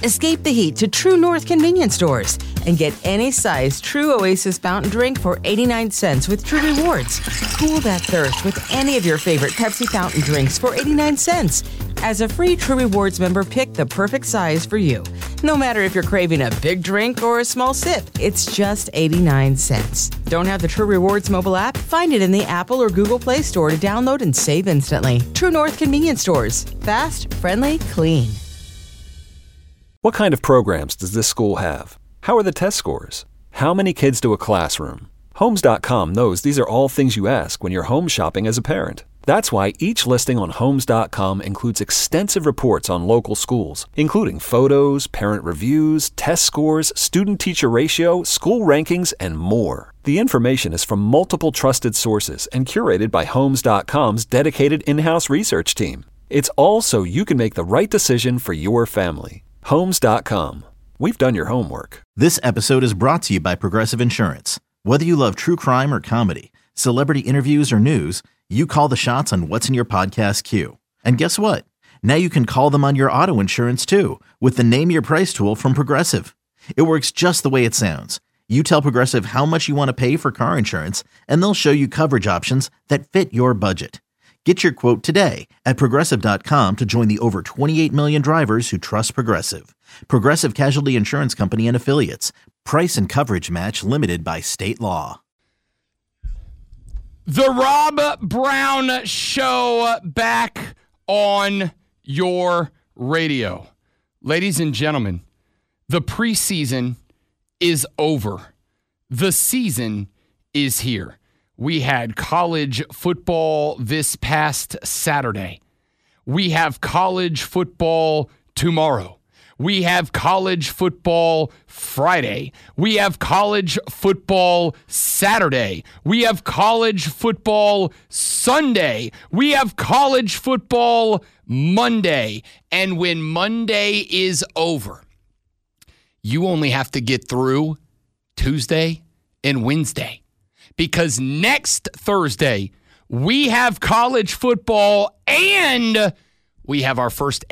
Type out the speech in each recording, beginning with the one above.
Escape the heat to True North convenience stores and get any size True Oasis fountain drink for 89 cents with True Rewards. Cool that thirst with any of your favorite Pepsi fountain drinks for 89 cents. As a free True Rewards member, pick the perfect size for you. No matter if you're craving a big drink or a small sip, it's just 89 cents. Don't have the True Rewards mobile app? Find it in the Apple or Google Play Store to download and save instantly. True North convenience stores. Fast, friendly, clean. What kind of programs does this school have? How are the test scores? How many kids do a classroom? Homes.com knows these are all things you ask when you're home shopping as a parent. That's why each listing on Homes.com includes extensive reports on local schools, including photos, parent reviews, test scores, student-teacher ratio, school rankings, and more. The information is from multiple trusted sources and curated by Homes.com's dedicated in-house research team. It's all so you can make the right decision for your family. Homes.com. We've done your homework. This episode is brought to you by Progressive Insurance. Whether you love true crime or comedy, celebrity interviews or news, you call the shots on what's in your podcast queue. And guess what? Now you can call them on your auto insurance too with the Name Your Price tool from Progressive. It works just the way it sounds. You tell Progressive how much you want to pay for car insurance, and they'll show you coverage options that fit your budget. Get your quote today at Progressive.com to join the over 28 million drivers who trust Progressive. Progressive Casualty Insurance Company and Affiliates. Price and coverage match limited by state law. The Rob Brown Show back on your radio. Ladies and gentlemen, the preseason is over. The season is here. We had college football this past Saturday. We have college football tomorrow. We have college football Friday. We have college football Saturday. We have college football Sunday. We have college football Monday. And when Monday is over, you only have to get through Tuesday and Wednesday. Because next Thursday, we have college football and we have our first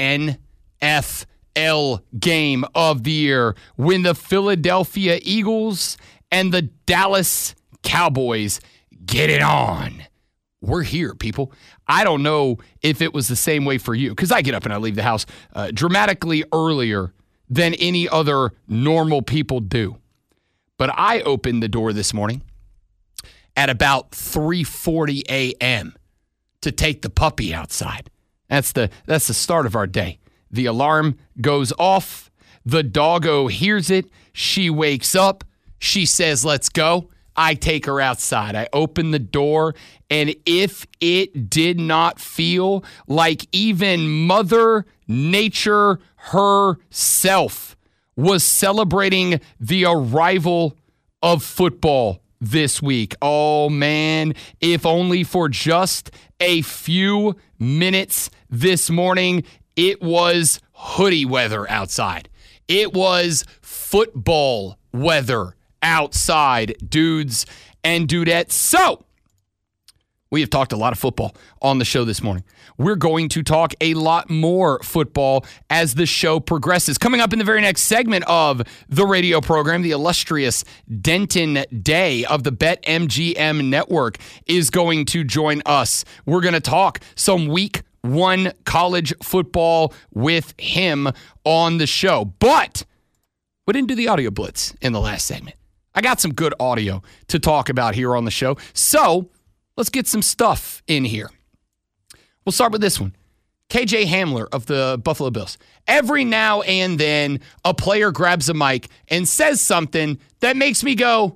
NFL game of the year when the Philadelphia Eagles and the Dallas Cowboys get it on. We're here, people. I don't know if it was the same way for you because I get up and I leave the house dramatically earlier than any other normal people do. But I opened the door this morning at about 3:40 a.m. to take the puppy outside. That's the start of our day. The alarm goes off. The doggo hears it. She wakes up. She says, let's go. I take her outside. I open the door, and if it did not feel like even Mother Nature herself was celebrating the arrival of football this week. Oh, man, if only for just a few minutes this morning, it was hoodie weather outside. It was football weather outside, dudes and dudettes. So, we have talked a lot of football on the show this morning. We're going to talk a lot more football as the show progresses. Coming up in the very next segment of the radio program, the illustrious Denton Day of the BetMGM Network is going to join us. We're going to talk some week one college football with him on the show. But we didn't do the audio blitz in the last segment. I got some good audio to talk about here on the show. So let's get some stuff in here. We'll start with this one. KJ Hamler of the Buffalo Bills. Every now and then, a player grabs a mic and says something that makes me go,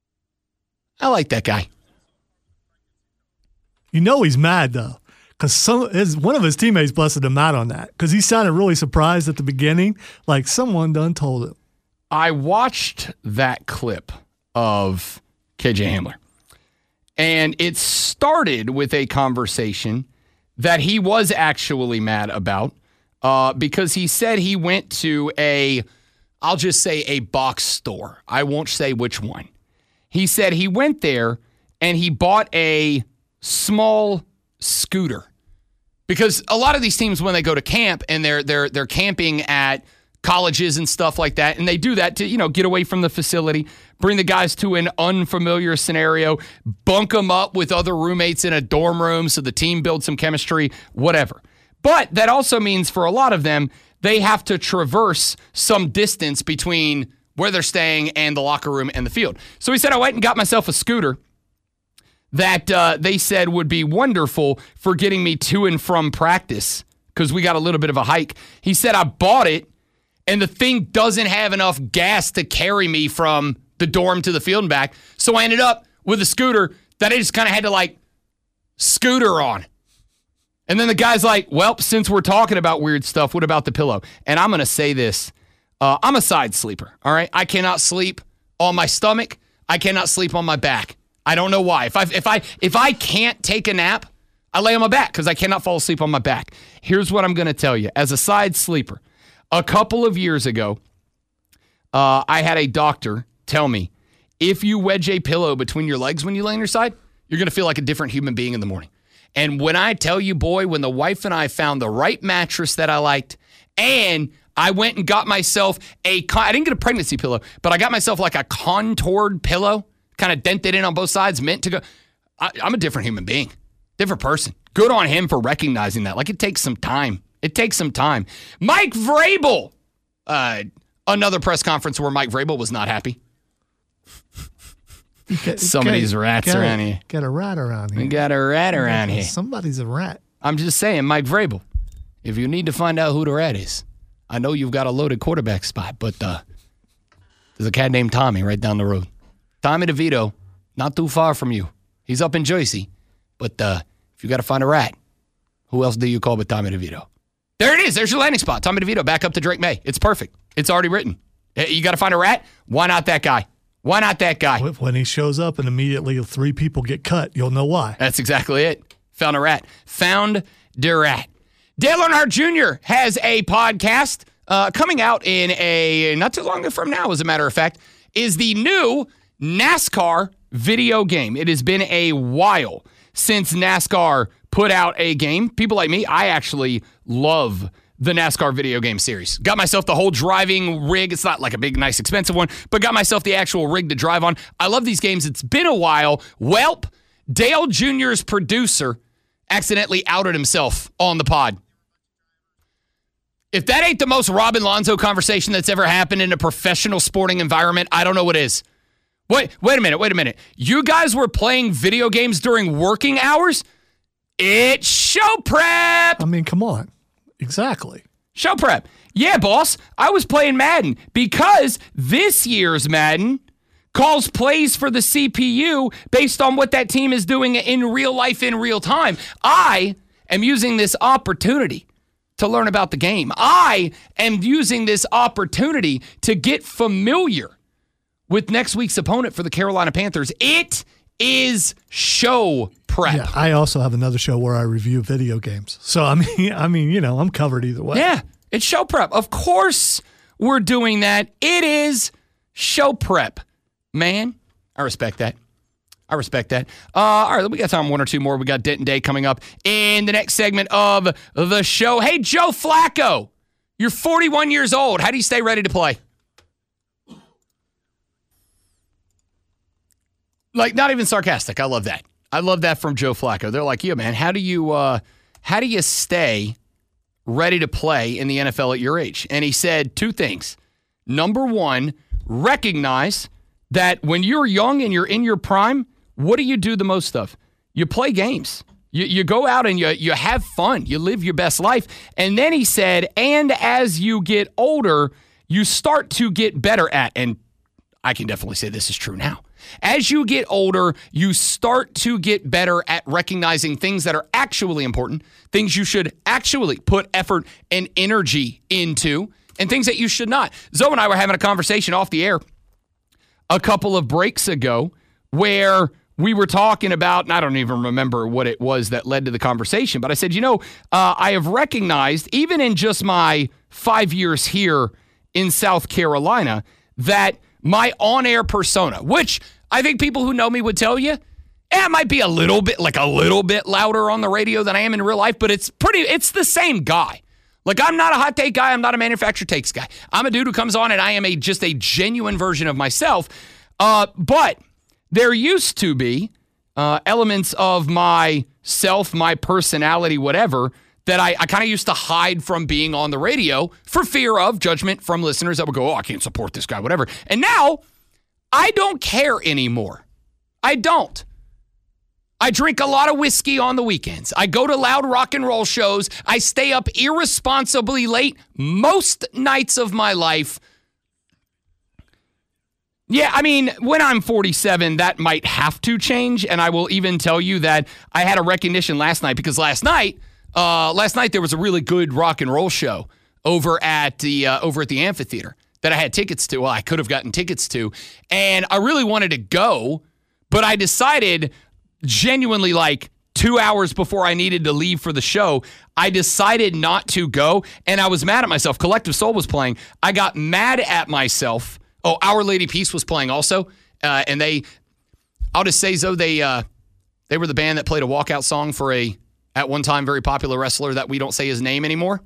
I like that guy. You know he's mad, though, because one of his teammates busted him out on that because he sounded really surprised at the beginning, like someone done told him. I watched that clip of KJ Hamler, and it started with a conversation that he was actually mad about because he said he went to I'll just say a box store. I won't say which one. He said he went there and he bought a small scooter because a lot of these teams, when they go to camp and they're camping at colleges and stuff like that. And they do that to, get away from the facility, bring the guys to an unfamiliar scenario, bunk them up with other roommates in a dorm room so the team builds some chemistry, whatever. But that also means for a lot of them, they have to traverse some distance between where they're staying and the locker room and the field. So he said, I went and got myself a scooter that they said would be wonderful for getting me to and from practice because we got a little bit of a hike. He said, I bought it, and the thing doesn't have enough gas to carry me from the dorm to the field and back. So I ended up with a scooter that I just kind of had to, scooter on. And then the guy's like, well, since we're talking about weird stuff, what about the pillow? And I'm going to say this. I'm a side sleeper, all right? I cannot sleep on my stomach. I cannot sleep on my back. I don't know why. If I can't take a nap, I lay on my back because I cannot fall asleep on my back. Here's what I'm going to tell you. As a side sleeper, a couple of years ago, I had a doctor tell me, if you wedge a pillow between your legs when you lay on your side, you're going to feel like a different human being in the morning. And when I tell you, boy, when the wife and I found the right mattress that I liked, and I went and got myself I didn't get a pregnancy pillow, but I got myself like a contoured pillow, kind of dented in on both sides, meant to go. I'm a different human being, different person. Good on him for recognizing that. It takes some time. It takes some time. Mike Vrabel, another press conference where Mike Vrabel was not happy. Some of these rats around here. Got a rat around here. We got a rat around here. Somebody's a rat. I'm just saying, Mike Vrabel, if you need to find out who the rat is, I know you've got a loaded quarterback spot, but there's a cat named Tommy right down the road. Tommy DeVito, not too far from you. He's up in Jersey. But if you got to find a rat, who else do you call but Tommy DeVito? There it is. There's your landing spot. Tommy DeVito back up to Drake May. It's perfect. It's already written. You got to find a rat? Why not that guy? Why not that guy? When he shows up and immediately 3 people get cut, you'll know why. That's exactly it. Found a rat. Found the rat. Dale Earnhardt Jr. has a podcast coming out in not too long from now, as a matter of fact, is the new NASCAR video game. It has been a while since NASCAR put out a game. People like me, I actually love the NASCAR video game series. Got myself the whole driving rig. It's not like a big, nice, expensive one, but got myself the actual rig to drive on. I love these games. It's been a while. Welp, Dale Jr.'s producer, accidentally outed himself on the pod. If that ain't the most Robin Lonzo conversation that's ever happened in a professional sporting environment, I don't know what is. Wait a minute. You guys were playing video games during working hours? It's show prep. I mean, come on. Exactly. Show prep. Yeah, boss. I was playing Madden because this year's Madden calls plays for the CPU based on what that team is doing in real life in real time. I am using this opportunity to learn about the game. I am using this opportunity to get familiar with next week's opponent for the Carolina Panthers. It is show prep. Yeah, I also have another show where I review video games. So I mean, I'm covered either way. Yeah, it's show prep. Of course we're doing that. It is show prep. Man, I respect that. All right, we got time 1 or 2 more. We got Denton Day coming up in the next segment of the show. Hey, Joe Flacco, you're 41 years old. How do you stay ready to play? Not even sarcastic. I love that. I love that from Joe Flacco. They're like, yeah, man, how do you stay ready to play in the NFL at your age? And he said 2 things. Number 1, recognize that when you're young and you're in your prime, what do you do the most of? You play games. You go out and you have fun. You live your best life. And then he said, and as you get older, you start to get better at, and I can definitely say this is true now. As you get older, you start to get better at recognizing things that are actually important, things you should actually put effort and energy into, and things that you should not. Zoe and I were having a conversation off the air a couple of breaks ago where we were talking about, and I don't even remember what it was that led to the conversation, but I said, I have recognized, even in just my 5 years here in South Carolina, that my on-air persona, which I think people who know me would tell you, it might be a little bit louder on the radio than I am in real life, but it's the same guy. Like, I'm not a hot take guy. I'm not a manufactured takes guy. I'm a dude who comes on and I am just a genuine version of myself. But there used to be elements of myself, my personality, whatever, that I kind of used to hide from being on the radio for fear of judgment from listeners that would go, oh, I can't support this guy, whatever. And now I don't care anymore. I don't. I drink a lot of whiskey on the weekends. I go to loud rock and roll shows. I stay up irresponsibly late most nights of my life. Yeah, I mean, when I'm 47, that might have to change. And I will even tell you that I had a recognition last night because last night there was a really good rock and roll show over at the amphitheater that I had tickets to. Well, I could have gotten tickets to. And I really wanted to go, but I decided genuinely like 2 hours before I needed to leave for the show, I decided not to go, and I was mad at myself. Collective Soul was playing. I got mad at myself. Oh, Our Lady Peace was playing also, and I'll just say, Zoe, they were the band that played a walkout song for at one time, very popular wrestler that we don't say his name anymore.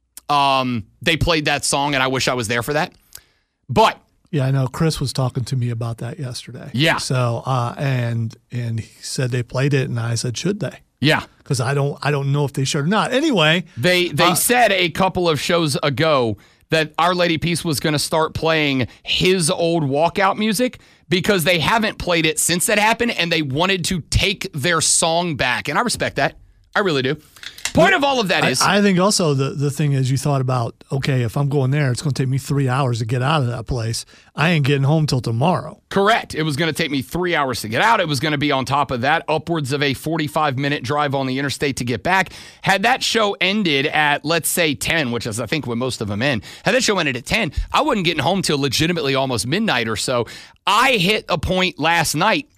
They played that song, and I wish I was there for that. But yeah, I know. Chris was talking to me about that yesterday. Yeah. So, and he said they played it, and I said, should they? Yeah. Because I don't know if they should or not. Anyway, they said a couple of shows ago that Our Lady Peace was going to start playing his old walkout music because they haven't played it since that happened, and they wanted to take their song back. And I respect that. I really do. Point of all of that is, I think also the thing is you thought about, okay, if I'm going there, it's going to take me 3 hours to get out of that place. I ain't getting home till tomorrow. Correct. It was going to take me 3 hours to get out. It was going to be on top of that, upwards of a 45-minute drive on the interstate to get back. Had that show ended at, let's say, 10, which is I think when most of them end, had that show ended at 10, I wasn't getting home till legitimately almost midnight or so. I hit a point last night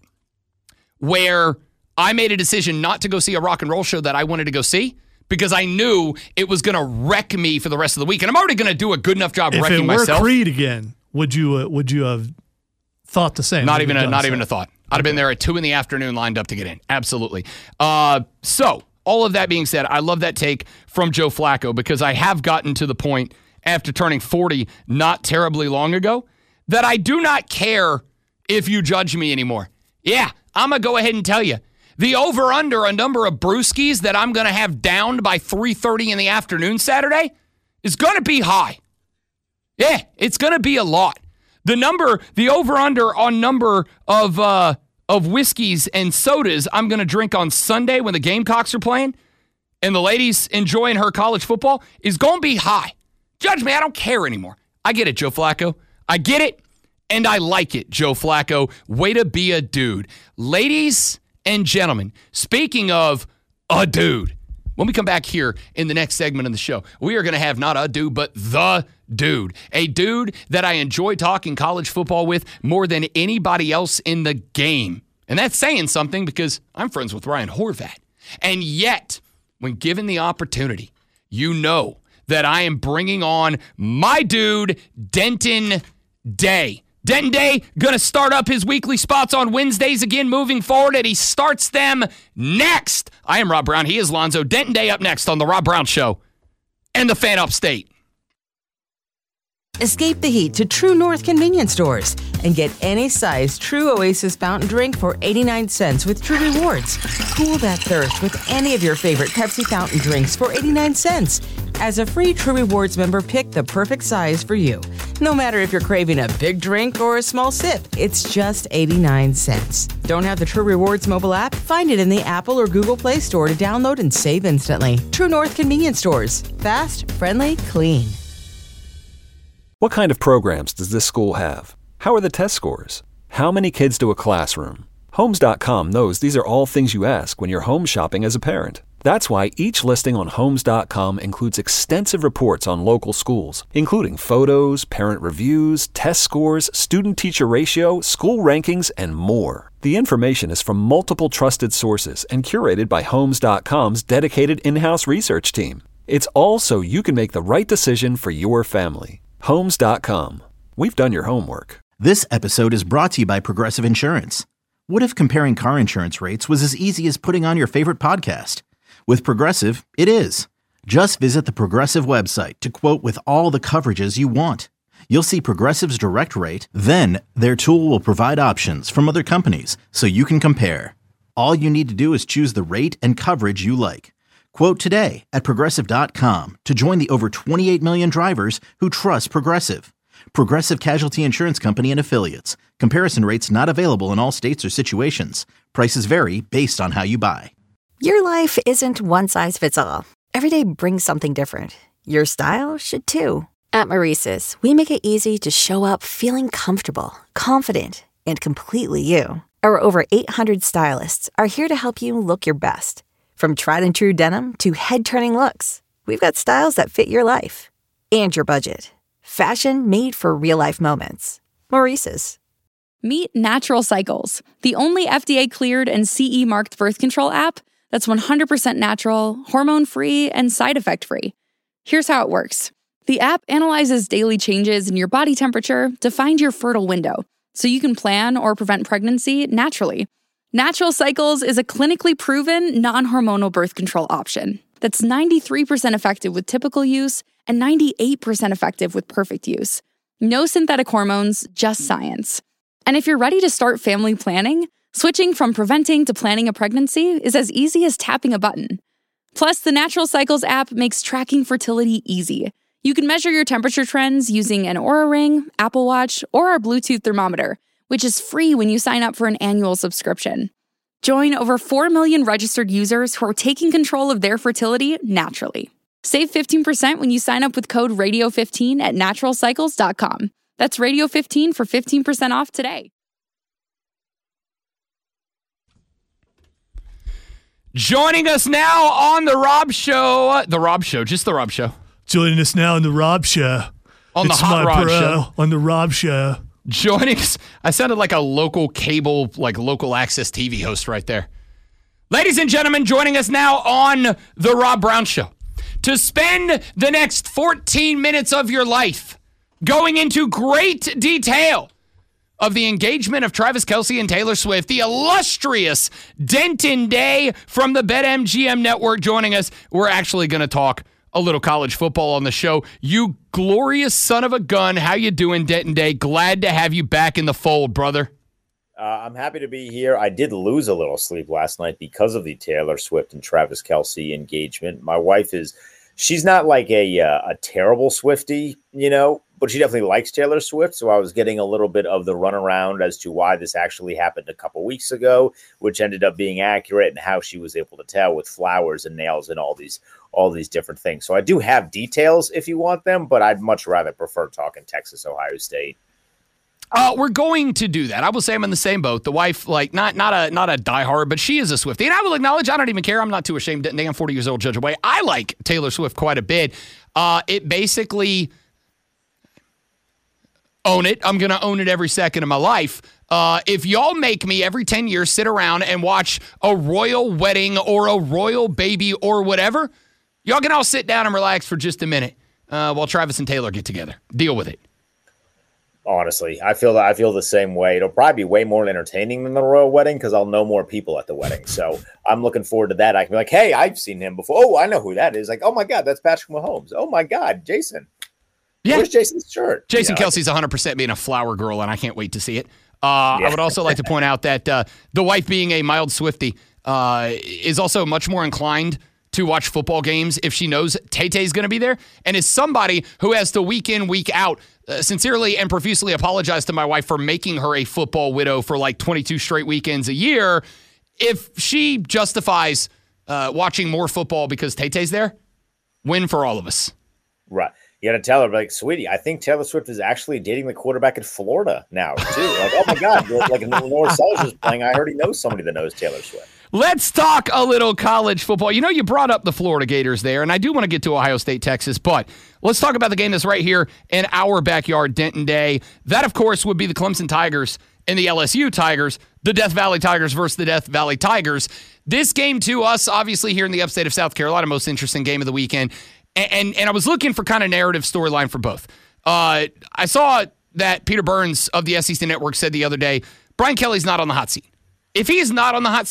where I made a decision not to go see a rock and roll show that I wanted to go see, because I knew it was going to wreck me for the rest of the week. And I'm already going to do a good enough job wrecking myself. If it were Creed again, would you have thought the same? Not even a thought. I'd have been there at 2 p.m. lined up to get in. Absolutely. So all of that being said, I love that take from Joe Flacco, because I have gotten to the point after turning 40 not terribly long ago that I do not care if you judge me anymore. Yeah, I'm going to go ahead and tell you. The over-under a number of brewskis that I'm going to have downed by 3:30 in the afternoon Saturday is going to be high. Yeah, it's going to be a lot. The over-under on number of whiskeys and sodas I'm going to drink on Sunday when the Gamecocks are playing and the ladies enjoying her college football is going to be high. Judge me, I don't care anymore. I get it, Joe Flacco. I get it, and I like it, Joe Flacco. Way to be a dude. Ladies and gentlemen, speaking of a dude, when we come back here in the next segment of the show, we are going to have not a dude, but the dude. A dude that I enjoy talking college football with more than anybody else in the game. And that's saying something, because I'm friends with Ryan Horvat. And yet, when given the opportunity, you know that I am bringing on my dude, Denton Day. Denton Day going to start up his weekly spots on Wednesdays again moving forward, and he starts them next. I am Rob Brown. He is Lonzo. Denton Day up next on The Rob Brown Show and the Fan Upstate. Escape the heat to True North convenience stores and get any size True Oasis fountain drink for 89 cents with True Rewards. Cool that thirst with any of your favorite Pepsi fountain drinks for 89 cents. As a free True Rewards member, pick the perfect size for you. No matter if you're craving a big drink or a small sip, it's just 89 cents. Don't have the True Rewards mobile app? Find it in the Apple or Google Play Store to download and save instantly. True North convenience stores. Fast, friendly, clean. What kind of programs does this school have? How are the test scores? How many kids do a classroom? Homes.com knows these are all things you ask when you're home shopping as a parent. That's why each listing on Homes.com includes extensive reports on local schools, including photos, parent reviews, test scores, student-teacher ratio, school rankings, and more. The information is from multiple trusted sources and curated by Homes.com's dedicated in-house research team. It's all so you can make the right decision for your family. Homes.com. We've done your homework. This episode is brought to you by Progressive Insurance. What if comparing car insurance rates was as easy as putting on your favorite podcast? With Progressive, it is. Just visit the Progressive website to quote with all the coverages you want. You'll see Progressive's direct rate, then their tool will provide options from other companies so you can compare. All you need to do is choose the rate and coverage you like. Quote today at Progressive.com to join the over 28 million drivers who trust Progressive. Progressive Casualty Insurance Company and Affiliates. Comparison rates not available in all states or situations. Prices vary based on how you buy. Your life isn't one size fits all. Every day brings something different. Your style should too. At Maurice's, we make it easy to show up feeling comfortable, confident, and completely you. Our over 800 stylists are here to help you look your best. From tried and true denim to head-turning looks, we've got styles that fit your life and your budget. Fashion made for real-life moments. Maurice's. Meet Natural Cycles, the only FDA-cleared and CE-marked birth control app that's 100% natural, hormone-free, and side-effect-free. Here's how it works. The app analyzes daily changes in your body temperature to find your fertile window, so you can plan or prevent pregnancy naturally. Natural Cycles is a clinically proven, non-hormonal birth control option that's 93% effective with typical use and 98% effective with perfect use. No synthetic hormones, just science. And if you're ready to start family planning, switching from preventing to planning a pregnancy is as easy as tapping a button. Plus, the Natural Cycles app makes tracking fertility easy. You can measure your temperature trends using an Oura Ring, Apple Watch, or our Bluetooth thermometer, which is free when you sign up for an annual subscription. Join over 4 million registered users who are taking control of their fertility naturally. Save 15% when you sign up with code RADIO15 at naturalcycles.com. That's Radio15 for 15% off today. Joining us now on The Rob Show. Just The Rob Show. Joining us now on The Rob Show. On the Hot Rod Show. On The Rob Show. Joining us, I sounded like a local cable, like local access TV host right there. Ladies and gentlemen, joining us now on The Rob Brown Show to spend the next 14 minutes of your life going into great detail of the engagement of Travis Kelce and Taylor Swift, the illustrious Denton Day from the BetMGM Network joining us. We're actually going to talk a little college football on the show. You glorious son of a gun. How you doing, Denton Day? Glad to have you back in the fold, brother. I'm happy to be here. I did lose a little sleep last night because of the Taylor Swift and Travis Kelce engagement. My wife she's not like a terrible Swiftie, but she definitely likes Taylor Swift. So I was getting a little bit of the runaround as to why this actually happened a couple weeks ago, which ended up being accurate, and how she was able to tell with flowers and nails and all these different things. So I do have details if you want them, but I'd much rather prefer talking Texas, Ohio State. We're going to do that. I will say I'm in the same boat. The wife, like, not a diehard, but she is a Swiftie. And I will acknowledge, I don't even care. I'm not too ashamed. I'm 40 years old, judge away. I like Taylor Swift quite a bit. It basically, own it. I'm going to own it every second of my life. If y'all make me every 10 years sit around and watch a royal wedding or a royal baby or whatever, y'all can all sit down and relax for just a minute while Travis and Taylor get together. Deal with it. Honestly, I feel the same way. It'll probably be way more entertaining than the royal wedding because I'll know more people at the wedding. So I'm looking forward to that. I can be like, hey, I've seen him before. Oh, I know who that is. Like, oh my God, that's Patrick Mahomes. Oh my God, Jason. Yeah. Where's Jason's shirt? Jason Kelce's 100% being a flower girl, and I can't wait to see it. I would also like to point out that the wife, being a mild Swiftie, is also much more inclined to watch football games if she knows Tay-Tay's going to be there, and is somebody who has to week in, week out sincerely and profusely apologize to my wife for making her a football widow for like 22 straight weekends a year. If she justifies watching more football because Tay-Tay's there, win for all of us. Right. You got to tell her, like, sweetie, I think Taylor Swift is actually dating the quarterback at Florida now, too. Like, oh, my God, like Lenore Soldier is playing. I already know somebody that knows Taylor Swift. Let's talk a little college football. You brought up the Florida Gators there, and I do want to get to Ohio State, Texas, but let's talk about the game that's right here in our backyard, Denton Day. That, of course, would be the Clemson Tigers and the LSU Tigers, the Death Valley Tigers versus the Death Valley Tigers. This game, to us, obviously here in the upstate of South Carolina, most interesting game of the weekend. And I was looking for kind of narrative storyline for both. I saw that Peter Burns of the SEC Network said the other day, Brian Kelly's not on the hot seat. If he is not on the hot seat,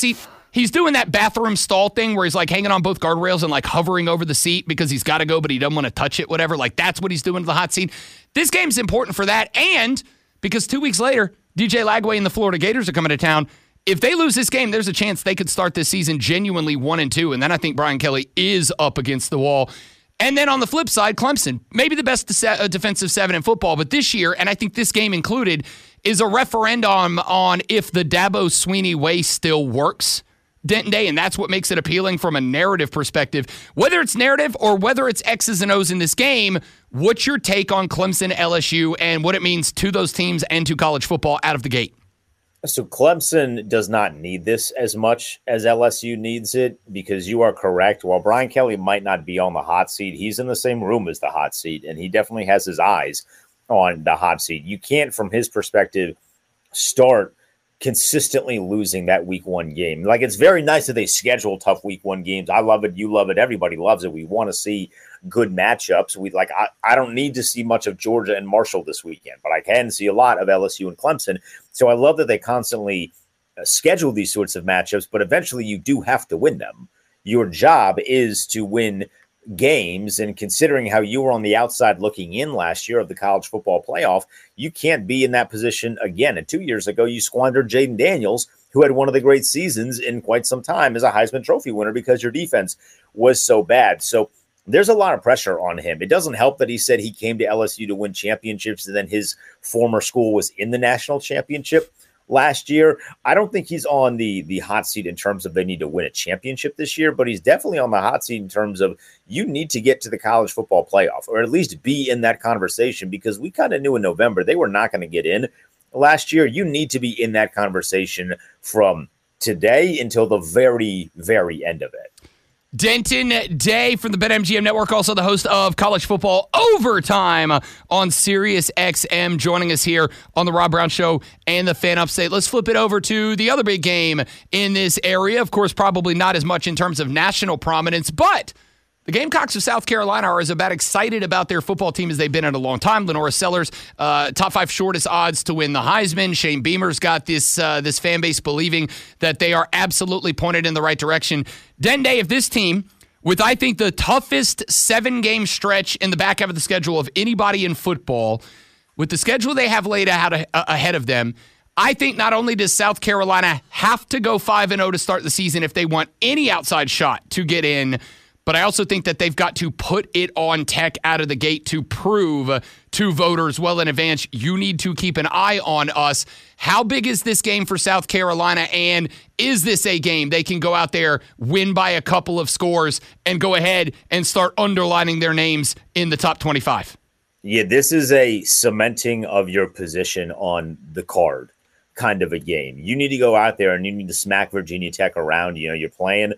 He's doing that bathroom stall thing where he's like hanging on both guardrails and like hovering over the seat because he's got to go, but he doesn't want to touch it, whatever. Like that's what he's doing to the hot seat. This game's important for that. And because 2 weeks later, DJ Lagway and the Florida Gators are coming to town. If they lose this game, there's a chance they could start this season genuinely 1-2. And then I think Brian Kelly is up against the wall. And then on the flip side, Clemson, maybe the best defensive seven in football, but this year, and I think this game included, is a referendum on if the Dabo Swinney way still works. Denton Day, and that's what makes it appealing from a narrative perspective. Whether it's narrative or whether it's X's and O's in this game, what's your take on Clemson, LSU, and what it means to those teams and to college football out of the gate? So Clemson does not need this as much as LSU needs it because you are correct. While Brian Kelly might not be on the hot seat, he's in the same room as the hot seat, and he definitely has his eyes on the hot seat. You can't, from his perspective, start consistently losing that week one game. Like, it's very nice that they schedule tough week one games. I love it. You love it. Everybody loves it. We want to see good matchups. I don't need to see much of Georgia and Marshall this weekend, but I can see a lot of LSU and Clemson. So I love that they constantly schedule these sorts of matchups, but eventually you do have to win them. Your job is to win games, and considering how you were on the outside looking in last year of the college football playoff, you can't be in that position again. And 2 years ago, you squandered Jaden Daniels, who had one of the great seasons in quite some time as a Heisman Trophy winner because your defense was so bad. So there's a lot of pressure on him. It doesn't help that he said he came to LSU to win championships, and then his former school was in the national championship last year. I don't think he's on the hot seat in terms of they need to win a championship this year, but he's definitely on the hot seat in terms of you need to get to the college football playoff, or at least be in that conversation, because we kind of knew in November they were not going to get in last year. You need to be in that conversation from today until the very, very end of it. Denton Day from the BetMGM Network, also the host of College Football Overtime on Sirius XM, joining us here on the Rob Brown Show and the Fan Upstate. Let's flip it over to the other big game in this area. Of course, probably not as much in terms of national prominence, but the Gamecocks of South Carolina are as about excited about their football team as they've been in a long time. Lenora Sellers, top 5 shortest odds to win the Heisman. Shane Beamer's got this fan base believing that they are absolutely pointed in the right direction. Den Day, if this team, with I think the toughest 7-game stretch in the back half of the schedule of anybody in football, with the schedule they have laid out ahead of them, I think not only does South Carolina have to go 5-0 to start the season if they want any outside shot to get in, but I also think that they've got to put it on Tech out of the gate to prove to voters well in advance, you need to keep an eye on us. How big is this game for South Carolina, and is this a game they can go out there, win by a couple of scores, and go ahead and start underlining their names in the top 25? Yeah, this is a cementing of your position on the card kind of a game. You need to go out there and you need to smack Virginia Tech around. You know, you're playing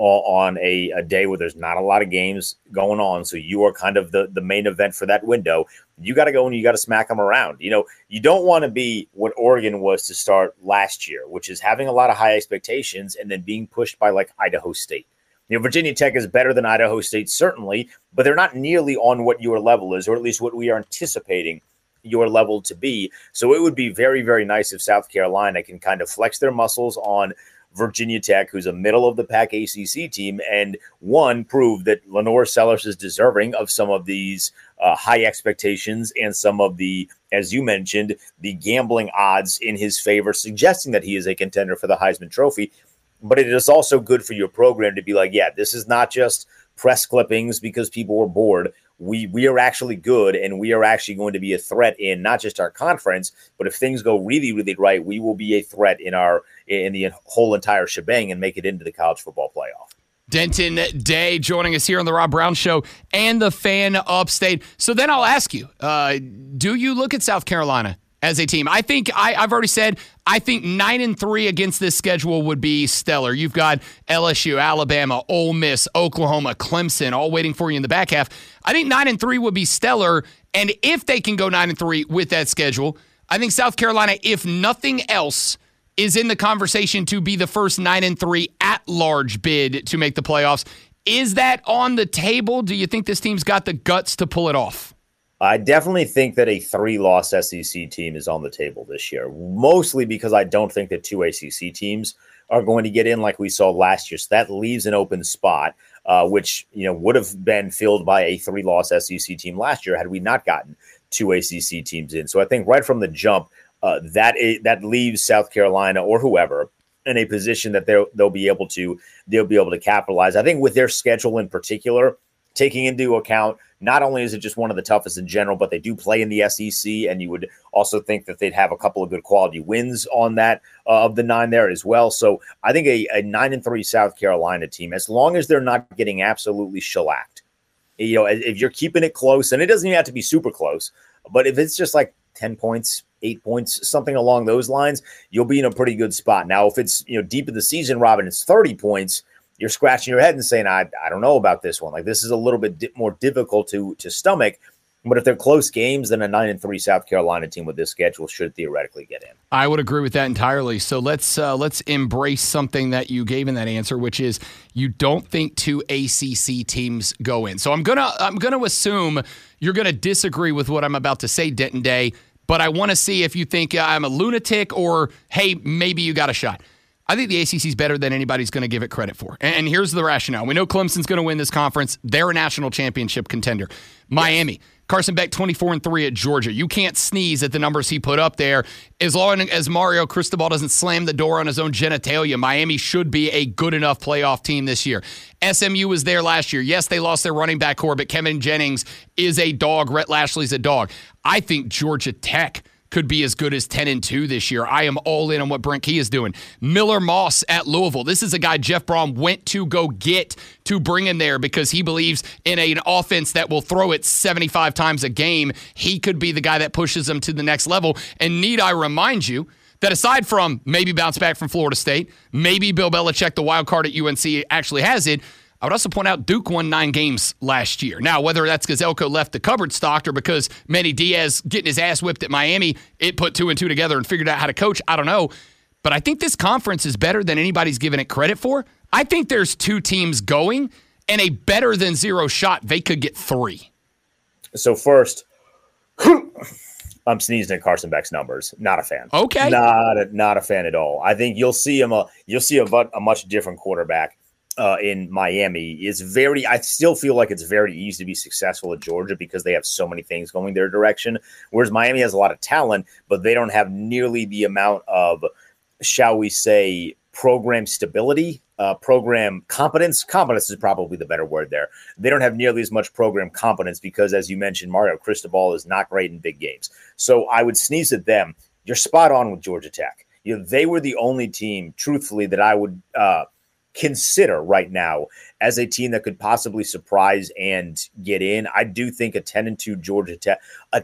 on a day where there's not a lot of games going on, so you are kind of the main event for that window. You got to go and you got to smack them around. You know, you don't want to be what Oregon was to start last year, which is having a lot of high expectations and then being pushed by like Idaho State. You know, Virginia Tech is better than Idaho State, certainly, but they're not nearly on what your level is, or at least what we are anticipating your level to be. So it would be very, very nice if South Carolina can kind of flex their muscles on Virginia Tech, who's a middle-of-the-pack ACC team, and prove that Lenora Sellers is deserving of some of these high expectations and some of the, as you mentioned, the gambling odds in his favor, suggesting that he is a contender for the Heisman Trophy. But it is also good for your program to be like, yeah, this is not just press clippings because people were bored. We are actually good, and we are actually going to be a threat in not just our conference, but if things go really, really right, we will be a threat in the whole entire shebang and make it into the college football playoff. Denton Day joining us here on the Rob Brown Show and the Fan Upstate. So then I'll ask you, do you look at South Carolina as a team? I think I've already said I think 9-3 against this schedule would be stellar. You've got LSU, Alabama, Ole Miss, Oklahoma, Clemson, all waiting for you in the back half. I think 9-3 would be stellar, and if they can go 9-3 with that schedule, I think South Carolina, if nothing else, is in the conversation to be the first 9-3 at-large bid to make the playoffs. Is that on the table? Do you think this team's got the guts to pull it off? I definitely think that a 3-loss SEC team is on the table this year, mostly because I don't think that 2 ACC teams are going to get in like we saw last year. So that leaves an open spot, which would have been filled by a 3-loss SEC team last year had we not gotten 2 ACC teams in. So I think right from the jump, that leaves South Carolina or whoever in a position that they'll be able to capitalize. I think with their schedule in particular, taking into account not only is it just one of the toughest in general, but they do play in the SEC, and you would also think that they'd have a couple of good quality wins on that of the 9 there as well. So I think a 9-3 South Carolina team, as long as they're not getting absolutely shellacked, if you're keeping it close, and it doesn't even have to be super close, but if it's just like 10 points, 8 points, something along those lines, you'll be in a pretty good spot. Now, if it's deep in the season, Robin, it's 30 points. You're scratching your head and saying, I don't know about this one. Like, this is a little bit more difficult to stomach. But if they're close games, then a 9-3 South Carolina team with this schedule should theoretically get in. I would agree with that entirely. So let's embrace something that you gave in that answer, which is you don't think 2 ACC teams go in. So I'm gonna assume you're gonna disagree with what I'm about to say, Denton Day. But I want to see if you think I'm a lunatic or, hey, maybe you got a shot. I think the ACC is better than anybody's going to give it credit for. And here's the rationale. We know Clemson's going to win this conference. They're a national championship contender. Miami, Carson Beck 24-3 at Georgia. You can't sneeze at the numbers he put up there. As long as Mario Cristobal doesn't slam the door on his own genitalia, Miami should be a good enough playoff team this year. SMU was there last year. Yes, they lost their running back core, but Kevin Jennings is a dog. Rhett Lashley's a dog. I think Georgia Tech could be as good as 10-2 this year. I am all in on what Brent Key is doing. Miller Moss at Louisville. This is a guy Jeff Brom went to go get to bring him there because he believes in an offense that will throw it 75 times a game. He could be the guy that pushes them to the next level. And need I remind you that aside from maybe bounce back from Florida State, maybe Bill Belichick, the wild card at UNC, actually has it, I would also point out Duke won 9 games last year. Now, whether that's because Elko left the cupboard stocked or because Manny Diaz getting his ass whipped at Miami, it put 2 and 2 together and figured out how to coach, I don't know. But I think this conference is better than anybody's given it credit for. I think there's 2 teams going, and a better than 0 shot, they could get 3. So first, I'm sneezing at Carson Beck's numbers. Not a fan. Okay. Not a fan at all. I think you'll see a much different quarterback in Miami. I still feel like it's very easy to be successful at Georgia because they have so many things going their direction, whereas Miami has a lot of talent, but they don't have nearly the amount of, shall we say, program stability, program competence. Competence is probably the better word there. They don't have nearly as much program competence because, as you mentioned, Mario Cristobal is not great in big games. So I would sneeze at them. You're spot on with Georgia Tech. They were the only team, truthfully, that I would consider right now as a team that could possibly surprise and get in. I do think a 10-2 Georgia Tech,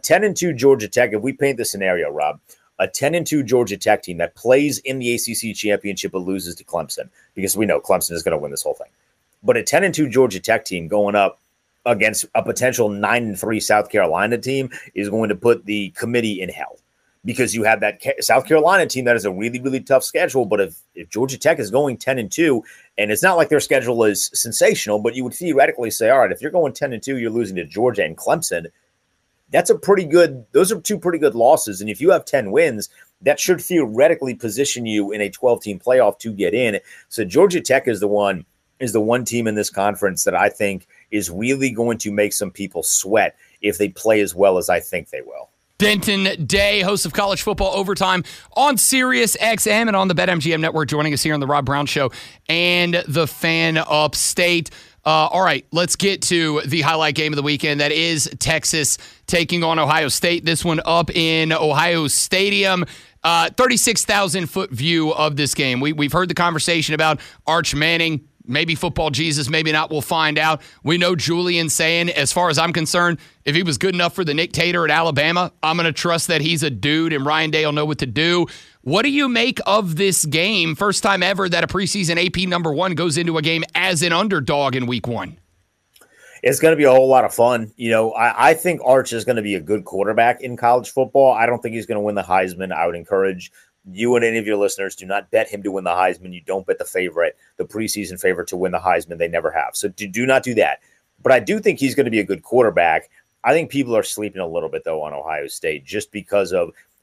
if we paint the scenario, Rob, a 10-2 Georgia Tech team that plays in the ACC championship but loses to Clemson, because we know Clemson is going to win this whole thing. But a 10-2 Georgia Tech team going up against a potential 9-3 South Carolina team is going to put the committee in hell. Because you have that South Carolina team that is a really, really tough schedule. But if Georgia Tech is going 10-2, and it's not like their schedule is sensational, but you would theoretically say, all right, if you're going 10-2, you're losing to Georgia and Clemson. Those are 2 pretty good losses. And if you have 10 wins, that should theoretically position you in a 12-team playoff to get in. So Georgia Tech is the one team in this conference that I think is really going to make some people sweat if they play as well as I think they will. Denton Day, host of College Football Overtime on Sirius XM and on the BetMGM Network, joining us here on the Rob Brown Show and the Fan Upstate. All right, let's get to the highlight game of the weekend. That is Texas taking on Ohio State. This one up in Ohio Stadium. 36,000-foot view of this game. We've heard the conversation about Arch Manning. Maybe football Jesus, maybe not, we'll find out. We know Julian saying, as far as I'm concerned, if he was good enough for the Nick Tater at Alabama, I'm going to trust that he's a dude and Ryan Day will know what to do. What do you make of this game? First time ever that a preseason AP number 1 goes into a game as an underdog in week 1. It's going to be a whole lot of fun. I think Arch is going to be a good quarterback in college football. I don't think he's going to win the Heisman. I would encourage you and any of your listeners, do not bet him to win the Heisman. You don't bet the preseason favorite to win the Heisman. They never have. So do not do that. But I do think he's going to be a good quarterback. I think people are sleeping a little bit, though, on Ohio State just because of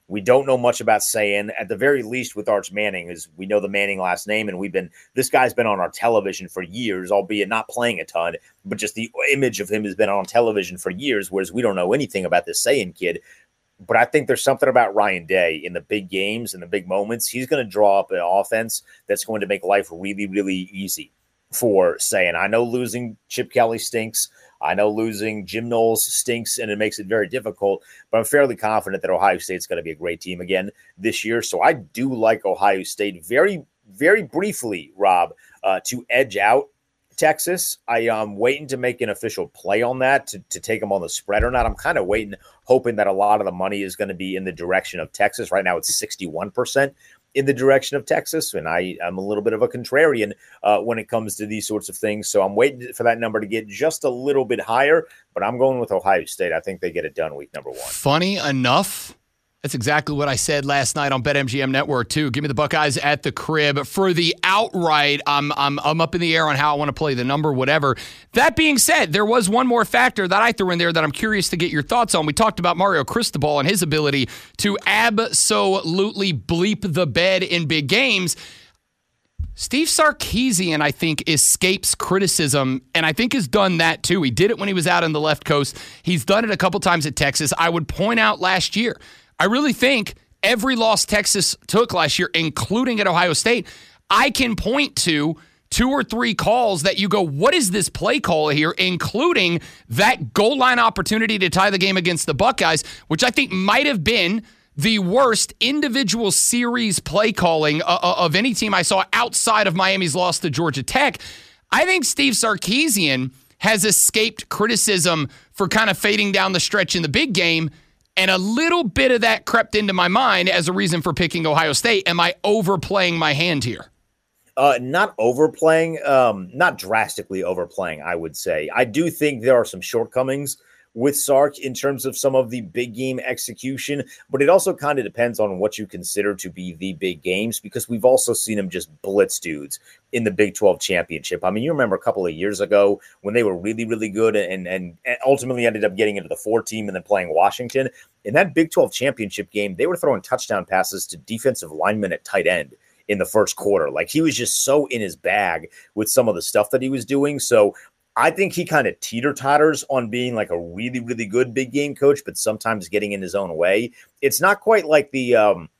We don't know much about Sayin. At the very least, with Arch Manning, is we know the Manning last name, and this guy's been on our television for years, albeit not playing a ton, but just the image of him has been on television for years, whereas we don't know anything about this Sayin kid. But I think there's something about Ryan Day in the big games and the big moments. He's going to draw up an offense that's going to make life really, really easy for Sayin. I know losing Chip Kelly stinks. I know losing Jim Knowles stinks, and it makes it very difficult, but I'm fairly confident that Ohio State's going to be a great team again this year. So I do like Ohio State very, very briefly, Rob, to edge out Texas. I am waiting to make an official play on that to take them on the spread or not. I'm kind of waiting, hoping that a lot of the money is going to be in the direction of Texas. Right now it's 61% in the direction of Texas, and I'm a little bit of a contrarian when it comes to these sorts of things. So I'm waiting for that number to get just a little bit higher, but I'm going with Ohio State. I think they get it done week number 1. Funny enough, that's exactly what I said last night on BetMGM Network, too. Give me the Buckeyes at the crib. For the outright, I'm up in the air on how I want to play the number, whatever. That being said, there was one more factor that I threw in there that I'm curious to get your thoughts on. We talked about Mario Cristobal and his ability to absolutely bleep the bed in big games. Steve Sarkisian, I think, escapes criticism, and I think has done that, too. He did it when he was out on the left coast. He's done it a couple times at Texas. I would point out last year, I really think every loss Texas took last year, including at Ohio State, I can point to 2 or 3 calls that you go, what is this play call here, including that goal line opportunity to tie the game against the Buckeyes, which I think might have been the worst individual series play calling of any team I saw outside of Miami's loss to Georgia Tech. I think Steve Sarkisian has escaped criticism for kind of fading down the stretch in the big game. And a little bit of that crept into my mind as a reason for picking Ohio State. Am I overplaying my hand here? Not overplaying, not drastically overplaying, I would say. I do think there are some shortcomings with Sark in terms of some of the big game execution, but it also kind of depends on what you consider to be the big games, because we've also seen him just blitz dudes in the Big 12 championship. I mean, you remember a couple of years ago when they were really, really good and ultimately ended up getting into the 4 team and then playing Washington. In that Big 12 championship game, they were throwing touchdown passes to defensive linemen at tight end in the first quarter. Like, he was just so in his bag with some of the stuff that he was doing. So I think he kind of teeter-totters on being like a really, really good big game coach, but sometimes getting in his own way. It's not quite like the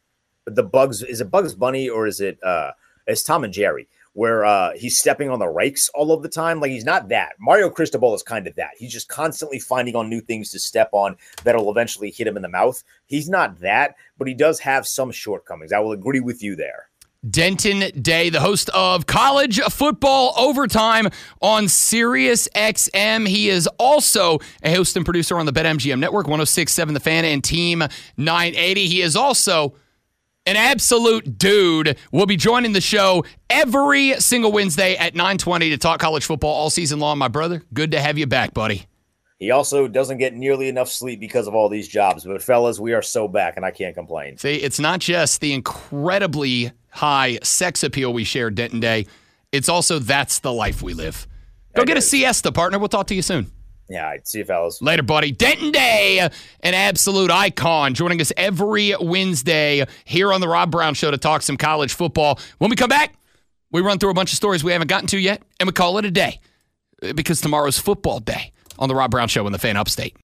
Bugs. Is it Bugs Bunny or is it it's Tom and Jerry, where he's stepping on the rakes all of the time? Like, he's not that. Mario Cristobal is kind of that. He's just constantly finding on new things to step on that'll eventually hit him in the mouth. He's not that, but he does have some shortcomings. I will agree with you there. Denton Day, the host of College Football Overtime on Sirius XM. He is also a host and producer on the BetMGM Network, 106.7 The Fan and Team 980. He is also an absolute dude. We'll be joining the show every single Wednesday at 9:20 to talk college football all season long. My brother, good to have you back, buddy. He also doesn't get nearly enough sleep because of all these jobs. But, fellas, we are so back, and I can't complain. See, it's not just the incredibly high sex appeal we share, Denton Day. It's also that's the life we live. Go get a siesta, partner. We'll talk to you soon. Yeah, all right. See you, fellas. Later, buddy. Denton Day, an absolute icon, joining us every Wednesday here on the Rob Brown Show to talk some college football. When we come back, we run through a bunch of stories we haven't gotten to yet, and we call it a day because tomorrow's football day on the Rob Brown Show in the Fan Upstate.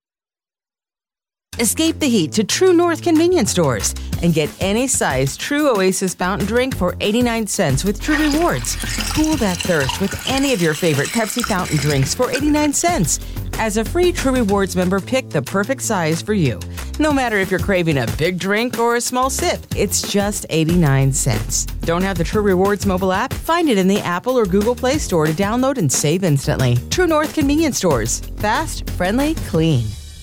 Escape the heat to True North convenience stores and get any size True Oasis fountain drink for 89 cents with True Rewards. Cool that thirst with any of your favorite Pepsi fountain drinks for 89 cents. As a free True Rewards member, pick the perfect size for you. No matter if you're craving a big drink or a small sip, it's just 89 cents. Don't have the True Rewards mobile app? Find it in the Apple or Google Play Store to download and save instantly. True North convenience stores. Fast, friendly, clean.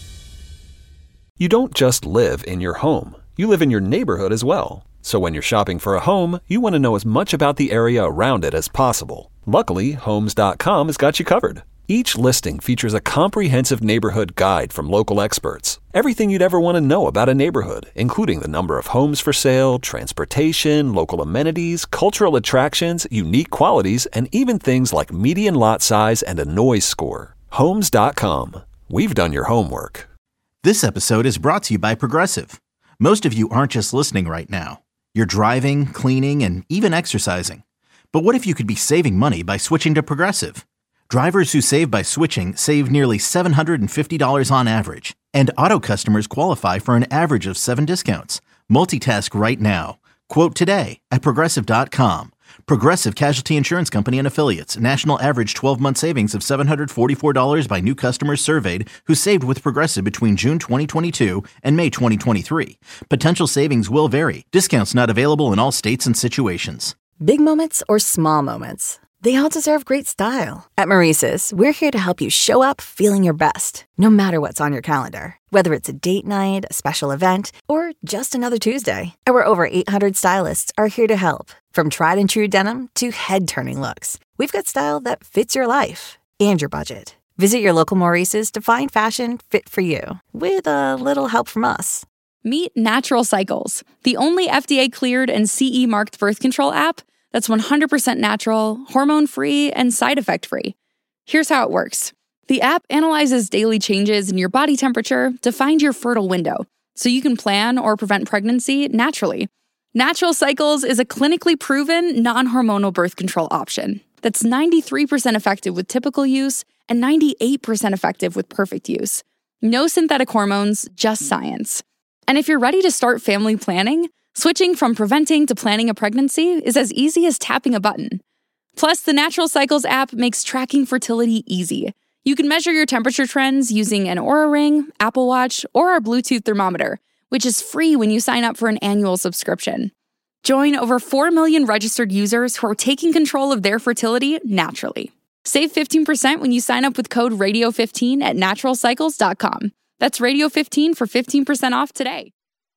You don't just live in your home. You live in your neighborhood as well. So when you're shopping for a home, you want to know as much about the area around it as possible. Luckily, Homes.com has got you covered. Each listing features a comprehensive neighborhood guide from local experts. Everything you'd ever want to know about a neighborhood, including the number of homes for sale, transportation, local amenities, cultural attractions, unique qualities, and even things like median lot size and a noise score. Homes.com. We've done your homework. This episode is brought to you by Progressive. Most of you aren't just listening right now. You're driving, cleaning, and even exercising. But what if you could be saving money by switching to Progressive? Drivers who save by switching save nearly $750 on average, and auto customers qualify for an average of 7 discounts. Multitask right now. Quote today at Progressive.com. Progressive Casualty Insurance Company and Affiliates. National average 12-month savings of $744 by new customers surveyed who saved with Progressive between June 2022 and May 2023. Potential savings will vary. Discounts not available in all states and situations. Big moments or small moments, they all deserve great style. At Maurice's, we're here to help you show up feeling your best, no matter what's on your calendar. Whether it's a date night, a special event, or just another Tuesday, our over 800 stylists are here to help. From tried and true denim to head-turning looks, we've got style that fits your life and your budget. Visit your local Maurice's to find fashion fit for you, with a little help from us. Meet Natural Cycles, the only FDA-cleared and CE-marked birth control app that's 100% natural, hormone-free, and side effect-free. Here's how it works. The app analyzes daily changes in your body temperature to find your fertile window, so you can plan or prevent pregnancy naturally. Natural Cycles is a clinically proven, non-hormonal birth control option that's 93% effective with typical use and 98% effective with perfect use. No synthetic hormones, just science. And if you're ready to start family planning, switching from preventing to planning a pregnancy is as easy as tapping a button. Plus, the Natural Cycles app makes tracking fertility easy. You can measure your temperature trends using an Oura Ring, Apple Watch, or our Bluetooth thermometer, which is free when you sign up for an annual subscription. Join over 4 million registered users who are taking control of their fertility naturally. Save 15% when you sign up with code RADIO15 at naturalcycles.com. That's Radio15 for 15% off today.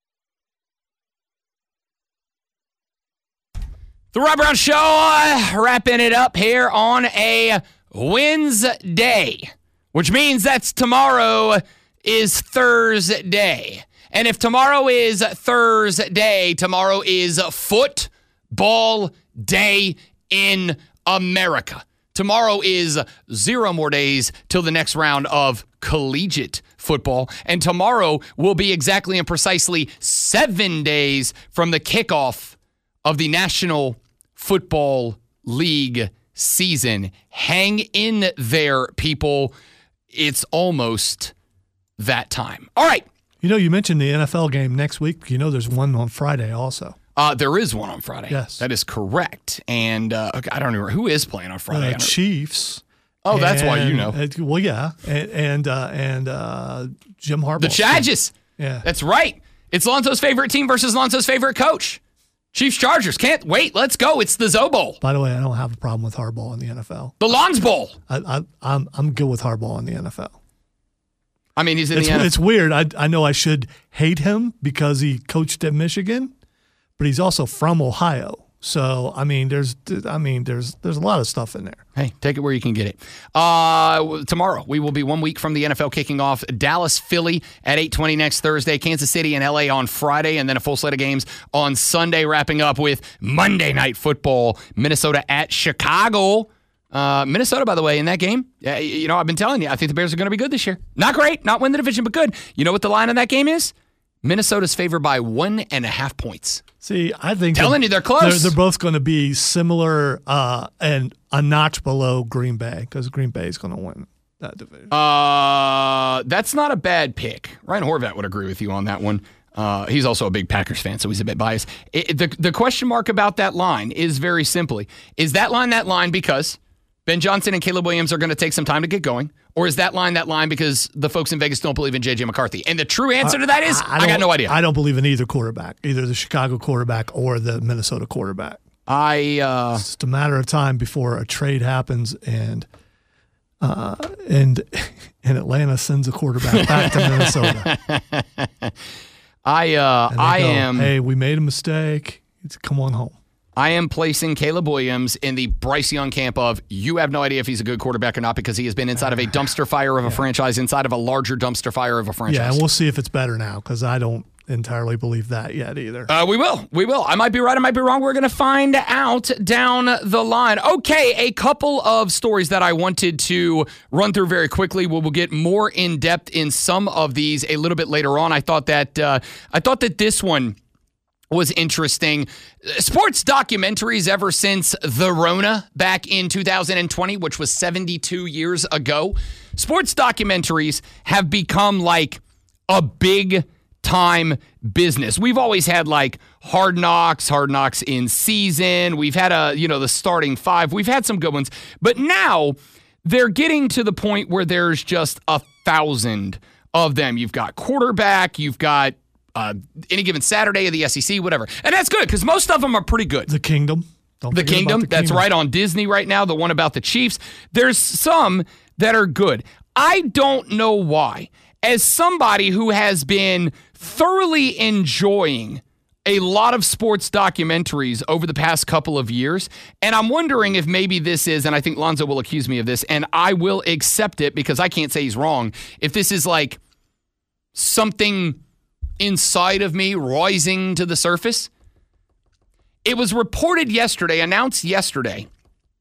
The Rob Brown Show, wrapping it up here on a Wednesday, which means that's tomorrow is Thursday. And if tomorrow is Thursday, tomorrow is football day in America. Tomorrow is 0 more days till the next round of collegiate football. And tomorrow will be exactly and precisely 7 days from the kickoff of the National Football League season. Hang in there, people. It's almost that time. All right. You know, you mentioned the NFL game next week. You know there's one on Friday also. There is one on Friday. Yes. That is correct. And I don't know who is playing on Friday. Chiefs. Oh, that's why you know. Well, yeah. And Jim Harbaugh. The Chargers. Yeah. That's right. It's Lonzo's favorite team versus Lonzo's favorite coach. Chiefs Chargers. Can't wait. Let's go. It's the Zo Bowl. By the way, I don't have a problem with Harbaugh in the NFL. The Lons Bowl. I'm good with Harbaugh in the NFL. I mean, he's in the NFL. It's weird. I know I should hate him because he coached at Michigan, but he's also from Ohio. So there's a lot of stuff in there. Hey, take it where you can get it. Tomorrow we will be 1 week from the NFL kicking off. Dallas, Philly at 8:20 next Thursday. Kansas City and LA on Friday, and then a full slate of games on Sunday. Wrapping up with Monday Night Football. Minnesota at Chicago. Minnesota, by the way, in that game, I've been telling you, I think the Bears are going to be good this year. Not great, not win the division, but good. You know what the line on that game is? Minnesota's favored by 1.5 points. See, I think they're close. They're both going to be similar and a notch below Green Bay because Green Bay is going to win that division. That's not a bad pick. Ryan Horvat would agree with you on that one. He's also a big Packers fan, so he's a bit biased. The question mark about that line is very simply, is that line because Ben Johnson and Caleb Williams are going to take some time to get going? Or is that line because the folks in Vegas don't believe in J.J. McCarthy? And the true answer to that is, I got no idea. I don't believe in either quarterback, either the Chicago quarterback or the Minnesota quarterback. It's just a matter of time before a trade happens and Atlanta sends a quarterback back to Minnesota. Hey, we made a mistake. Come on home. I am placing Caleb Williams in the Bryce Young camp of you have no idea if he's a good quarterback or not because he has been inside of a dumpster fire of a franchise, inside of a larger dumpster fire of a franchise. Yeah, and we'll see if it's better now because I don't entirely believe that yet either. We will. I might be right. I might be wrong. We're going to find out down the line. Okay, a couple of stories that I wanted to run through very quickly. We'll get more in depth in some of these a little bit later on. I thought that this one was interesting. Sports documentaries ever since the Rona back in 2020, which was 72 years ago. Sports documentaries have become like a big time business. We've always had like Hard Knocks in season. We've had the starting five. We've had some good ones, but now they're getting to the point where there's just 1,000 of them. You've got quarterback, you've got Any Given Saturday of the SEC, whatever. And that's good because most of them are pretty good. The Kingdom. The Kingdom, that's right, on Disney right now, the one about the Chiefs. There's some that are good. I don't know why. As somebody who has been thoroughly enjoying a lot of sports documentaries over the past couple of years, and I'm wondering if maybe this is, and I think Lonzo will accuse me of this, and I will accept it because I can't say he's wrong, if this is like something inside of me rising to the surface. It was reported yesterday, announced yesterday,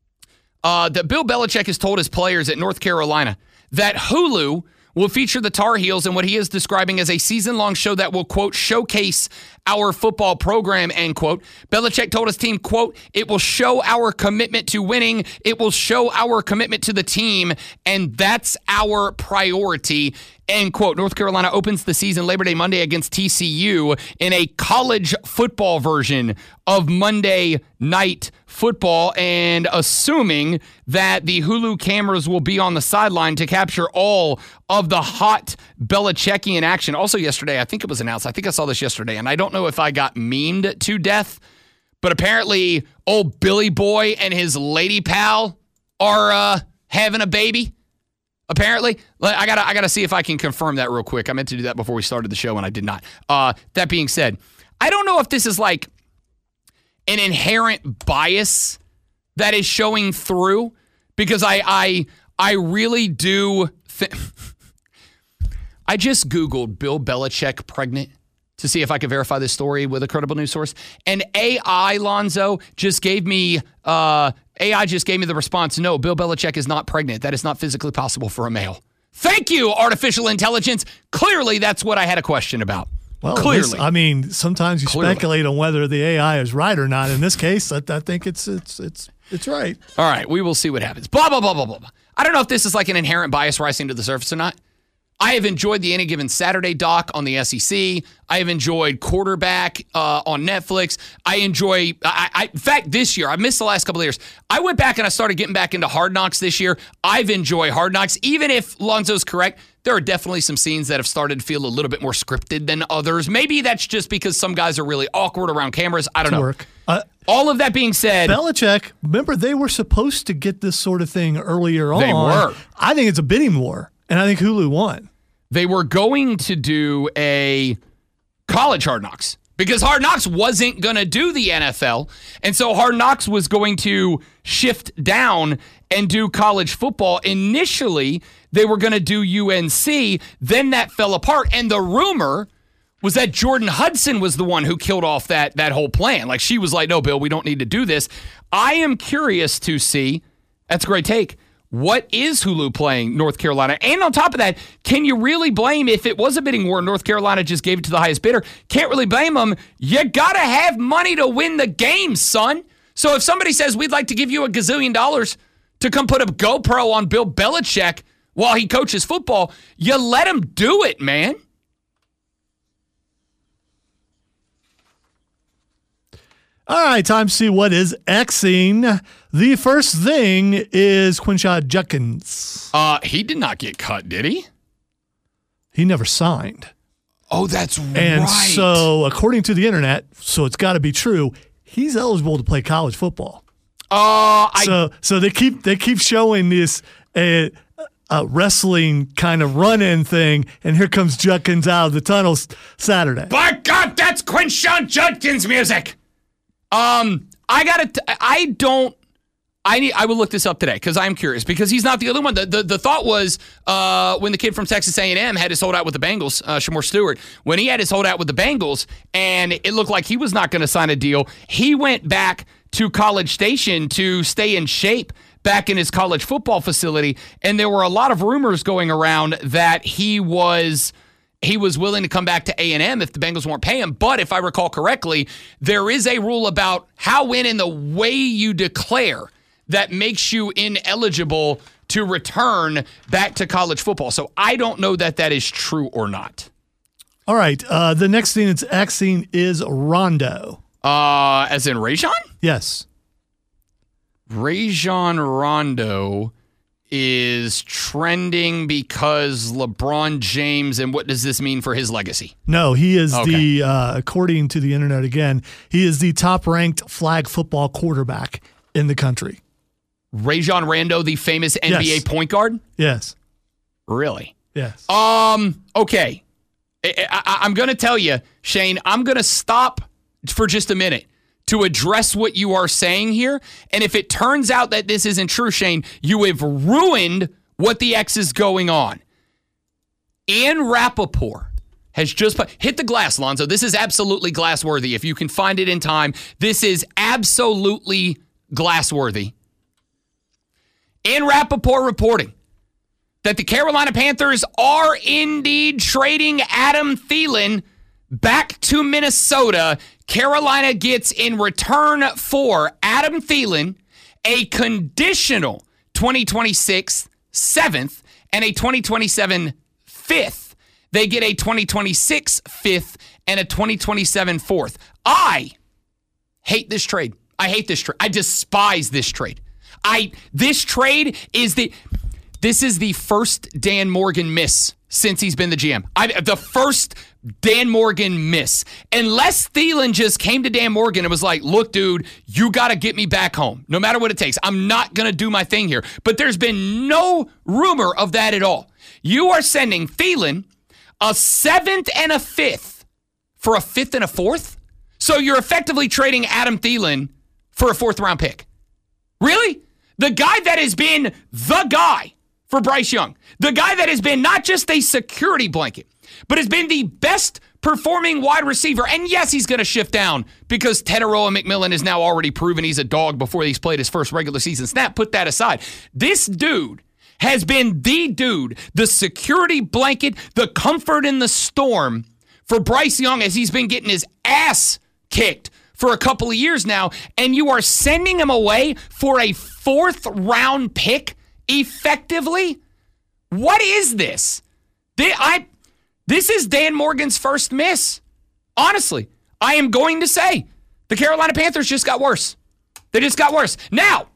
that Bill Belichick has told his players at North Carolina that Hulu will feature the Tar Heels in what he is describing as a season-long show that will, quote, showcase our football program, end quote. Belichick told his team, quote, it will show our commitment to winning. It will show our commitment to the team, and that's our priority, end quote. North Carolina opens the season Labor Day Monday against TCU in a college football version of Monday Night Football, and assuming that the Hulu cameras will be on the sideline to capture all of the hot Belichickian action. Also yesterday, I think it was announced, I think I saw this yesterday, and I don't know if I got memed to death, but apparently old Billy Boy and his lady pal are having a baby. Apparently, I gotta see if I can confirm that real quick. I meant to do that before we started the show, and I did not. That being said, I don't know if this is like an inherent bias that is showing through, because I really do think. I just Googled Bill Belichick pregnant to see if I could verify this story with a credible news source, and AI Lonzo just gave me the response, no, Bill Belichick is not pregnant. That is not physically possible for a male. Thank you, artificial intelligence. Clearly, that's what I had a question about. Well, clearly. Sometimes you speculate on whether the AI is right or not. In this case, I think it's right. All right, we will see what happens. Blah, blah, blah, blah, blah. I don't know if this is like an inherent bias rising to the surface or not. I have enjoyed the Any Given Saturday doc on the SEC. I have enjoyed Quarterback on Netflix. In fact, this year, I missed the last couple of years. I went back and I started getting back into Hard Knocks this year. I've enjoyed Hard Knocks. Even if Lonzo's correct, there are definitely some scenes that have started to feel a little bit more scripted than others. Maybe that's just because some guys are really awkward around cameras. I don't know. All of that being said, Belichick, remember, they were supposed to get this sort of thing earlier on. They were. I think it's a bidding war. And I think Hulu won. They were going to do a college Hard Knocks because Hard Knocks wasn't going to do the NFL. And so Hard Knocks was going to shift down and do college football. Initially, they were going to do UNC. Then that fell apart. And the rumor was that Jordan Hudson was the one who killed off that whole plan. Like, she was like, no, Bill, we don't need to do this. I am curious to see. That's a great take. What is Hulu playing North Carolina? And on top of that, can you really blame, if it was a bidding war, North Carolina just gave it to the highest bidder, can't really blame them. You got to have money to win the game, son. So if somebody says, we'd like to give you $1 gazillion to come put a GoPro on Bill Belichick while he coaches football, you let him do it, man. All right, time to see what is Xing. The first thing is Quinshon Judkins. He did not get cut, did he? He never signed. Oh, that's right. And so, according to the internet, so it's got to be true, he's eligible to play college football. So they keep showing this wrestling kind of run-in thing, and here comes Judkins out of the tunnels Saturday. By God, that's I will look this up today because I'm curious, because he's not the only one. The thought was when the kid from Texas A&M had his holdout with the Bengals, Shamor Stewart, when he had his holdout with the Bengals and it looked like he was not going to sign a deal, he went back to College Station to stay in shape back in his college football facility, and there were a lot of rumors going around that he was willing to come back to A&M if the Bengals weren't paying him. But if I recall correctly, there is a rule about how, when, and the way you declare that makes you ineligible to return back to college football. So I don't know that is true or not. All right. The next thing that's Xing is Rondo. As in Rajon? Yes. Rajon Rondo is trending because LeBron James, and what does this mean for his legacy? No, he is according to the internet again, he is the top-ranked flag football quarterback in the country. Rajon Rondo, the famous NBA point guard? Yes. Really? Yes. Okay. I'm going to tell you, Shane, I'm going to stop for just a minute to address what you are saying here. And if it turns out that this isn't true, Shane, you have ruined what the X is going on. Ian Rappaport has just hit the glass, Lonzo. This is absolutely glass-worthy. If you can find it in time, this is absolutely glass-worthy. Ian Rappaport reporting that the Carolina Panthers are indeed trading Adam Thielen back to Minnesota. Carolina gets in return for Adam Thielen a conditional 2026 7th and a 2027 5th. They get a 2026 5th and a 2027 4th. I hate this trade. I hate this trade. I despise this trade. This trade is this is the first Dan Morgan miss since he's been the GM. The first Dan Morgan miss. Unless Thielen just came to Dan Morgan and was like, look, dude, you got to get me back home, no matter what it takes. I'm not going to do my thing here. But there's been no rumor of that at all. You are sending Thielen a 7th and a 5th for a 5th and a 4th? So you're effectively trading Adam Thielen for a 4th-round pick. Really? The guy that has been the guy for Bryce Young, the guy that has been not just a security blanket, but has been the best performing wide receiver. And yes, he's going to shift down because Teteroa McMillan has now already proven he's a dog before he's played his first regular season snap. Put that aside. This dude has been the dude, the security blanket, the comfort in the storm for Bryce Young as he's been getting his ass kicked for a couple of years now, and you are sending him away for a 4th-round pick effectively? What is this? This is Dan Morgan's first miss. Honestly, I am going to say the Carolina Panthers just got worse. They just got worse. Now,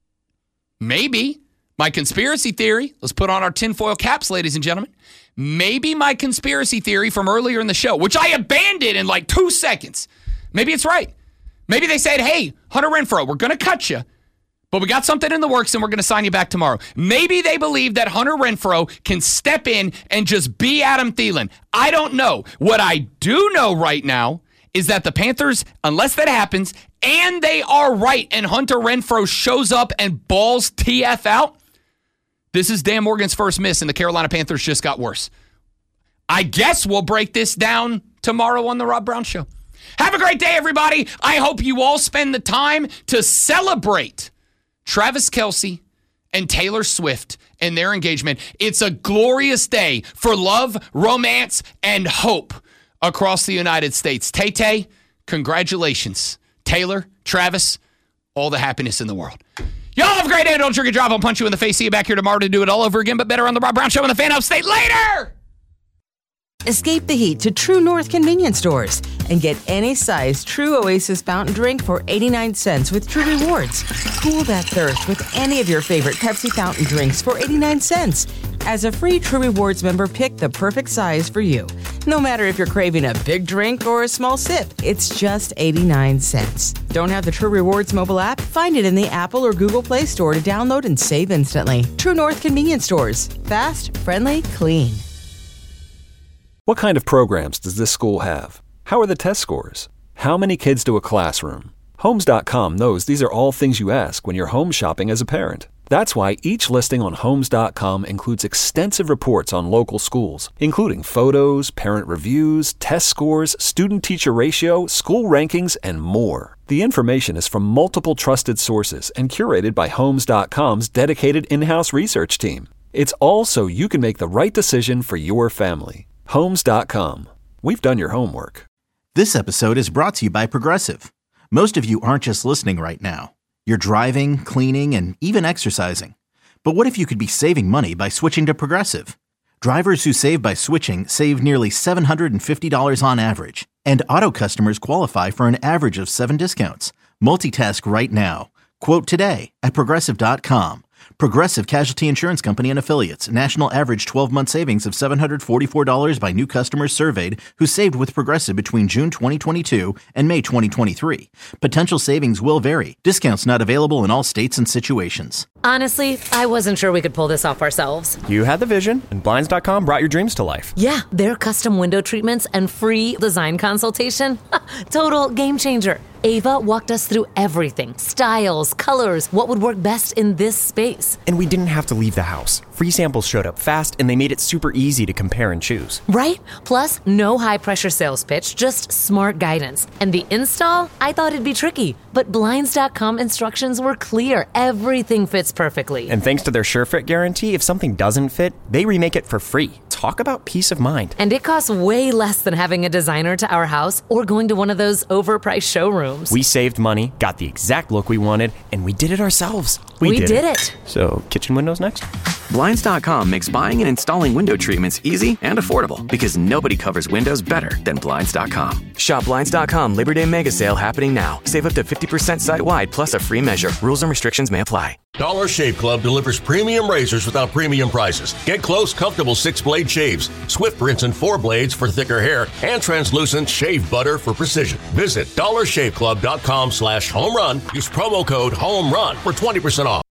maybe my conspiracy theory, let's put on our tinfoil caps, ladies and gentlemen. Maybe my conspiracy theory from earlier in the show, which I abandoned in like 2 seconds, maybe it's right. Maybe they said, hey, Hunter Renfrow, we're going to cut you, but we got something in the works and we're going to sign you back tomorrow. Maybe they believe that Hunter Renfrow can step in and just be Adam Thielen. I don't know. What I do know right now is that the Panthers, unless that happens, and they are right, and Hunter Renfrow shows up and balls TF out, this is Dan Morgan's first miss, and the Carolina Panthers just got worse. I guess we'll break this down tomorrow on the Rob Brown Show. Have a great day, everybody. I hope you all spend the time to celebrate Travis Kelce and Taylor Swift and their engagement. It's a glorious day for love, romance, and hope across the United States. Tay-Tay, congratulations. Taylor, Travis, all the happiness in the world. Y'all have a great day. Don't drink and drive. I'll punch you in the face. See you back here tomorrow to do it all over again, but better on the Rob Brown Show in the Fan Upstate. Later! Escape the heat to True North convenience stores and get any size True Oasis fountain drink for 89 cents with True Rewards. Cool that thirst with any of your favorite Pepsi fountain drinks for 89 cents. As a free True Rewards member, pick the perfect size for you. No matter if you're craving a big drink or a small sip, it's just 89 cents. Don't have the True Rewards mobile app? Find it in the Apple or Google Play Store to download and save instantly. True North convenience stores. Fast, friendly, clean. What kind of programs does this school have? How are the test scores? How many kids do a classroom? Homes.com knows these are all things you ask when you're home shopping as a parent. That's why each listing on Homes.com includes extensive reports on local schools, including photos, parent reviews, test scores, student-teacher ratio, school rankings, and more. The information is from multiple trusted sources and curated by Homes.com's dedicated in-house research team. It's all so you can make the right decision for your family. Homes.com. We've done your homework. This episode is brought to you by Progressive. Most of you aren't just listening right now. You're driving, cleaning, and even exercising. But what if you could be saving money by switching to Progressive? Drivers who save by switching save nearly $750 on average. And auto customers qualify for an average of 7 discounts. Multitask right now. Quote today at Progressive.com. Progressive Casualty Insurance Company and Affiliates. National average 12-month savings of $744 by new customers surveyed who saved with Progressive between June 2022 and May 2023. Potential savings will vary. Discounts not available in all states and situations. Honestly, I wasn't sure we could pull this off ourselves. You had the vision, and Blinds.com brought your dreams to life. Yeah, their custom window treatments and free design consultation. Total game changer. Ava walked us through everything. Styles, colors, what would work best in this space. And we didn't have to leave the house. Free samples showed up fast, and they made it super easy to compare and choose. Right? Plus, no high-pressure sales pitch, just smart guidance. And the install? I thought it'd be tricky. But Blinds.com instructions were clear. Everything fits perfectly. And thanks to their SureFit guarantee, if something doesn't fit, they remake it for free. Talk about peace of mind. And it costs way less than having a designer to our house or going to one of those overpriced showrooms. We saved money, got the exact look we wanted, and we did it ourselves. We did it. So, kitchen windows next? Blinds.com makes buying and installing window treatments easy and affordable because nobody covers windows better than Blinds.com. Shop Blinds.com Labor Day Mega Sale happening now. Save up to 50% site-wide plus a free measure. Rules and restrictions may apply. Dollar Shave Club delivers premium razors without premium prices. Get close, comfortable 6-blade shaves, swift rinse and 4 blades for thicker hair, and translucent shave butter for precision. Visit dollarshaveclub.com/homerun. Use promo code HOMERUN for 20% off.